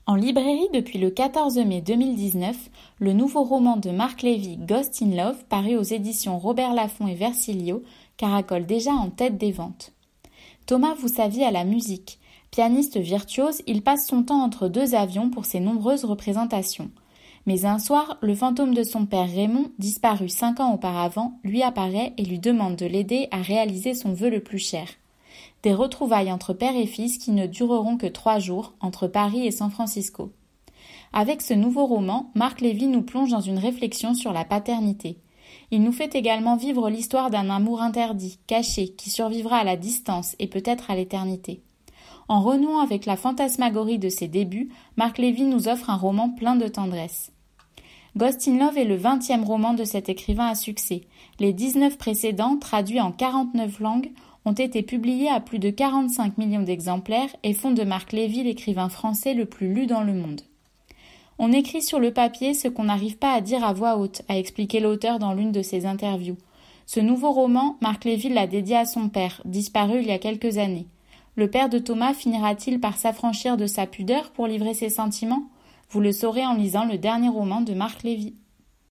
En librairie depuis le 14 mai 2019, le nouveau roman de Marc Lévy, Ghost in Love, paru aux éditions Robert Laffont et Versilio, caracole déjà en tête des ventes. Thomas Voussavi à la musique. Pianiste virtuose, il passe son temps entre deux avions pour ses nombreuses représentations. Mais un soir, le fantôme de son père Raymond, disparu 5 ans auparavant, lui apparaît et lui demande de l'aider à réaliser son vœu le plus cher. Des retrouvailles entre père et fils qui ne dureront que 3 jours, entre Paris et San Francisco. Avec ce nouveau roman, Marc Lévy nous plonge dans une réflexion sur la paternité. Il nous fait également vivre l'histoire d'un amour interdit, caché, qui survivra à la distance et peut-être à l'éternité. En renouant avec la fantasmagorie de ses débuts, Marc Lévy nous offre un roman plein de tendresse. Ghost in Love est le 20e roman de cet écrivain à succès. Les 19 précédents, traduits en 49 langues, ont été publiés à plus de 45 millions d'exemplaires et font de Marc Lévy l'écrivain français le plus lu dans le monde. On écrit sur le papier ce qu'on n'arrive pas à dire à voix haute, a expliqué l'auteur dans l'une de ses interviews. Ce nouveau roman, Marc Lévy l'a dédié à son père, disparu il y a quelques années. Le père de Thomas finira-t-il par s'affranchir de sa pudeur pour livrer ses sentiments ? Vous le saurez en lisant le dernier roman de Marc Lévy.